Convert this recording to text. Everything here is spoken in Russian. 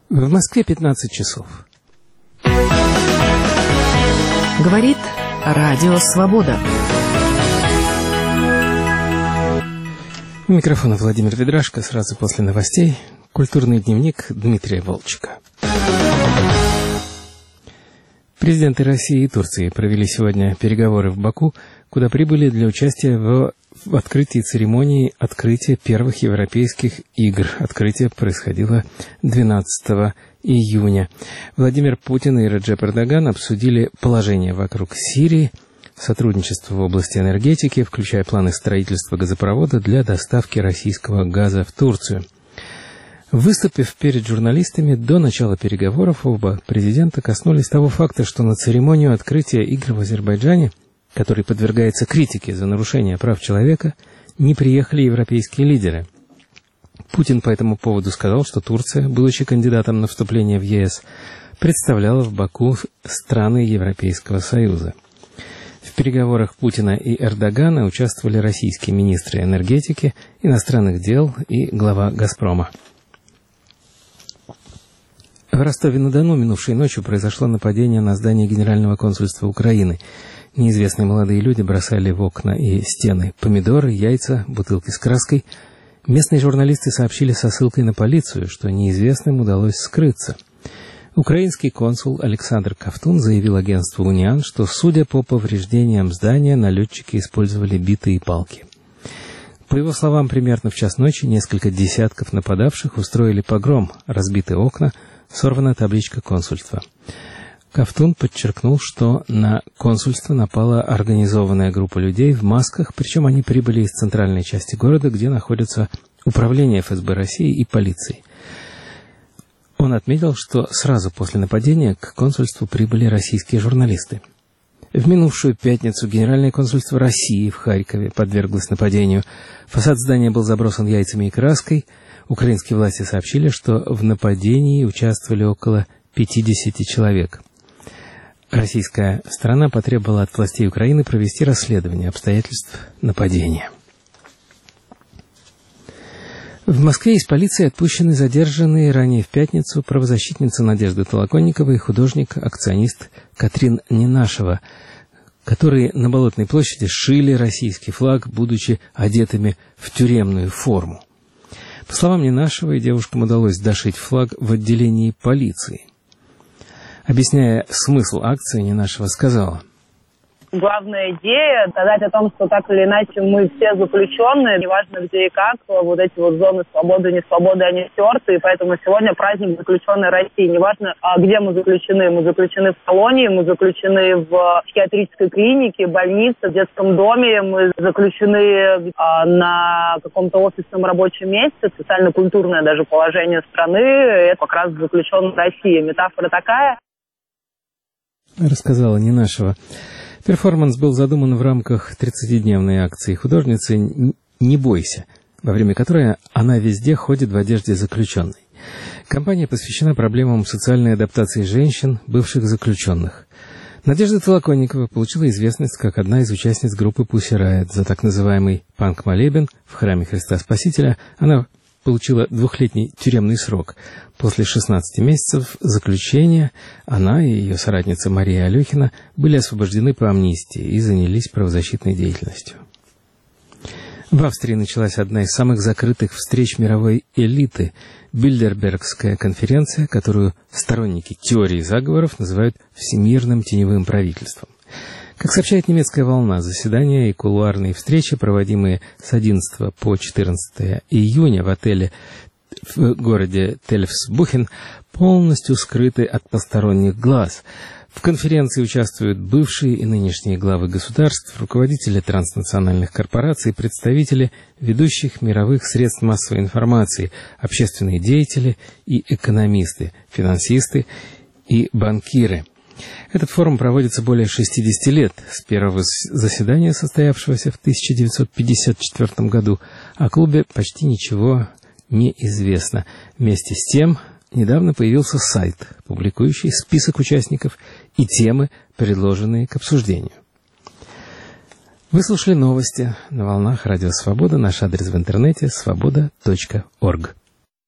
В Москве 15 часов. Говорит Радио Свобода. У микрофона Владимир Ведрашко. Сразу после новостей культурный дневник Дмитрия Волчика. Президенты России и Турции провели сегодня переговоры в Баку, куда прибыли для участия в открытии церемонии открытия первых европейских игр. Открытие происходило 12 июня. Владимир Путин и Реджеп Эрдоган обсудили положение вокруг Сирии, сотрудничество в области энергетики, включая планы строительства газопровода для доставки российского газа в Турцию. Выступив перед журналистами до начала переговоров, оба президента коснулись того факта, что на церемонию открытия игр в Азербайджане, который подвергается критике за нарушение прав человека, не приехали европейские лидеры. Путин по этому поводу сказал, что Турция, будучи кандидатом на вступление в ЕС, представляла в Баку страны Европейского Союза. В переговорах Путина и Эрдогана участвовали российские министры энергетики, иностранных дел и глава «Газпрома». В Ростове-на-Дону минувшей ночью произошло нападение на здание Генерального консульства Украины. Неизвестные молодые люди бросали в окна и стены помидоры, яйца, бутылки с краской. Местные журналисты сообщили со ссылкой на полицию, что неизвестным удалось скрыться. Украинский консул Александр Ковтун заявил агентству «Униан», что, судя по повреждениям здания, налетчики использовали биты и палки. По его словам, примерно в час ночи несколько десятков нападавших устроили погром, разбиты окна, сорвана табличка консульства. Ковтун подчеркнул, что на консульство напала организованная группа людей в масках, причем они прибыли из центральной части города, где находятся управление ФСБ России и полиции. Он отметил, что сразу после нападения к консульству прибыли российские журналисты. В минувшую пятницу Генеральное консульство России в Харькове подверглось нападению. Фасад здания был забросан яйцами и краской. Украинские власти сообщили, что в нападении участвовали около 50 человек. Российская сторона потребовала от властей Украины провести расследование обстоятельств нападения. В Москве из полиции отпущены задержанные ранее в пятницу правозащитница Надежда Толоконникова и художник-акционист Катрин Ненашева, которые на Болотной площади шили российский флаг, будучи одетыми в тюремную форму. По словам Ненашевой, девушкам удалось дошить флаг в отделении полиции. Объясняя смысл акции, Ненашева сказала: главная идея — сказать о том, что так или иначе мы все заключенные, неважно где и как, вот эти вот зоны свободы, не свободы, они стерты, и поэтому сегодня праздник заключенной России. Неважно, где мы заключены в колонии, мы заключены в психиатрической клинике, больнице, в детском доме, мы заключены на каком-то офисном рабочем месте, социально-культурное даже положение страны, это как раз заключенная Россия. Метафора такая. Рассказала Ненашева. Перформанс был задуман в рамках 30-дневной акции художницы «Не бойся», во время которой она везде ходит в одежде заключенной. Кампания посвящена проблемам социальной адаптации женщин, бывших заключенных. Надежда Толоконникова получила известность как одна из участниц группы Pussy Riot. За так называемый панк-молебен в храме Христа Спасителя она получила 2-летний тюремный срок. После 16 месяцев заключения она и ее соратница Мария Алехина были освобождены по амнистии и занялись правозащитной деятельностью. В Австрии началась одна из самых закрытых встреч мировой элиты – Бильдербергская конференция, которую сторонники теории заговоров называют «всемирным теневым правительством». Как сообщает немецкая «Волна», заседания и кулуарные встречи, проводимые с 11 по 14 июня в отеле в городе Тельфсбухен, полностью скрыты от посторонних глаз. В конференции участвуют бывшие и нынешние главы государств, руководители транснациональных корпораций, представители ведущих мировых средств массовой информации, общественные деятели и экономисты, финансисты и банкиры. Этот форум проводится более 60 лет, с первого заседания, состоявшегося в 1954 году. О клубе почти ничего не известно. Вместе с тем, недавно появился сайт, публикующий список участников и темы, предложенные к обсуждению. Вы слушали новости на волнах Радио Свобода. Наш адрес в интернете — svoboda.org.